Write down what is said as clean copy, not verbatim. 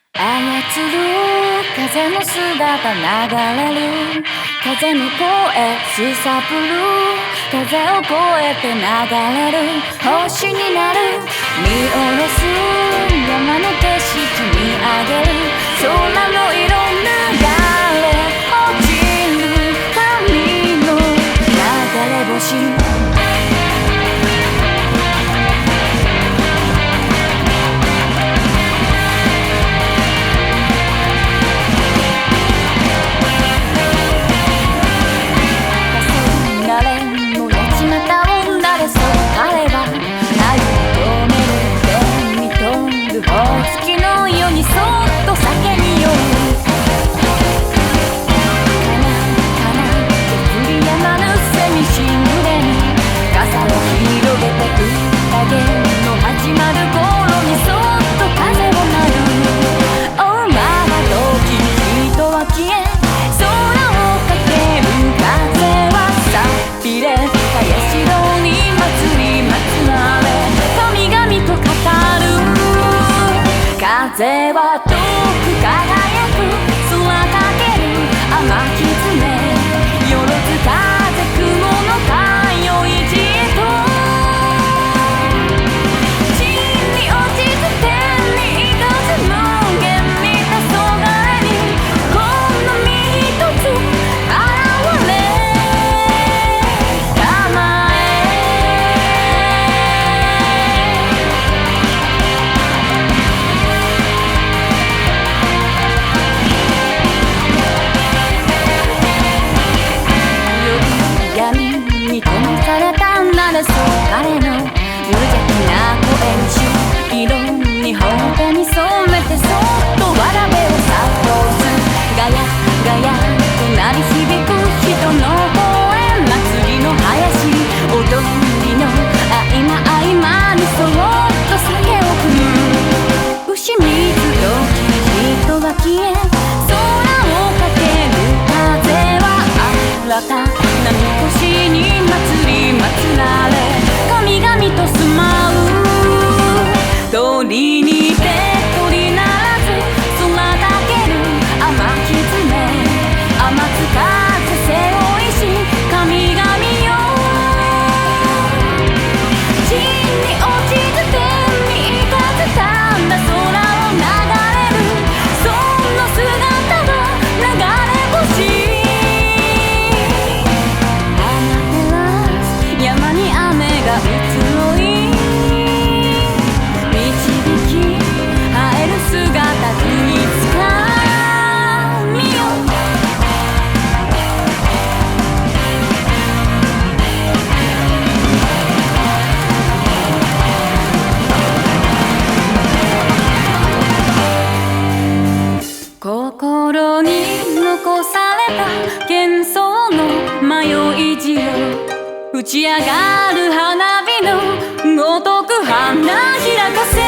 操る風の姿流れる風の声すさぶる風を越えて流れる星になる見下ろす山の景色見上げる空の色流れ落ちる髪の流れ星月のようにそっと酒に酔うかな振りやまぬセミシングレに傘を広げて宴の始まる頃にそっと風を鳴るまだ時人は消え空をかける風はさびれかやしろに祭り祭られ神々と語る風は遠く輝く空かける天狐よろず風雲の太陽意地へと地に落ちず天に行かず無限に黄昏にこの身一つ現れたまえに灯されたならそう彼の無邪気な声にし色にほんぺに染めてそっとわらべを諭すガヤガヤと鳴り響く人の声祭りの林踊りの合間合間にそっと酒を汲む牛水時人は消え空をかける風は新た波越しに祭り祭られ神々と住まう鳥にて鳥ならず空かける天狐天津風背負いし神々よ地に落ちず天に行かずただ空を流れるその姿が流れ星山に雨が移ろい導き映える姿につかみよ心に残された幻想の迷い地を打ち上がる花火のごとく花開かせ